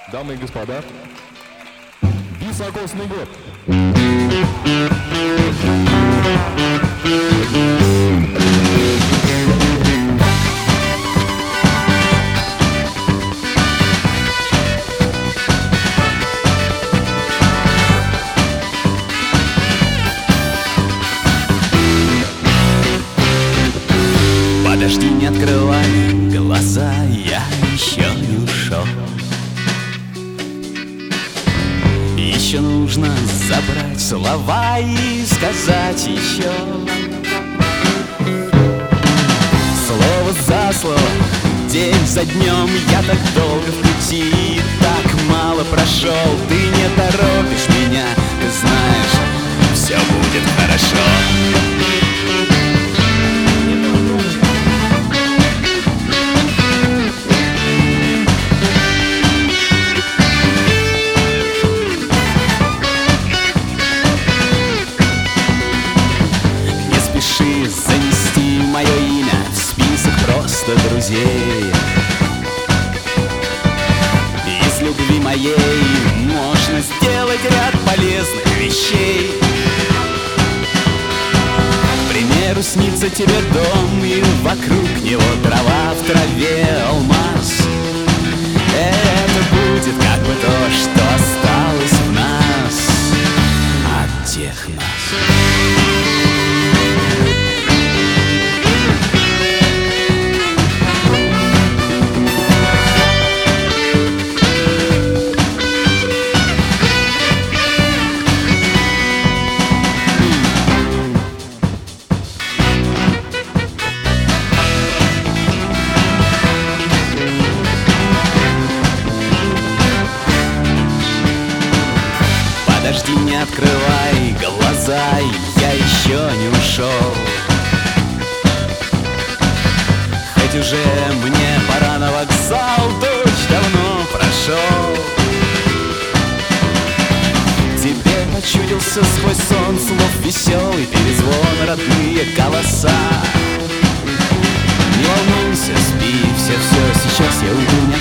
Дамы и господа, високосный год. Подожди, не открывай глаза, я еще не ушел. Еще нужно забрать слова и сказать еще слово за слово, день за днем. Я так долго в пути, так мало прошел. Ты не торопишь меня, ты знаешь, все будет хорошо. Занести мое имя в список просто друзей. Из любви моей можно сделать ряд полезных вещей. К примеру, снится тебе дом, и вокруг него трава, в траве алмаз. Это будет как бы то, что осталось в нас от тех нас. Подожди, не открывай глаза, я еще не ушел. Хоть уже мне пора на вокзал, дождь давно прошел. Тебе почудился сквозь сон слов веселый перезвон, родные голоса. Не волнуйся, спи, все, сейчас я уйду.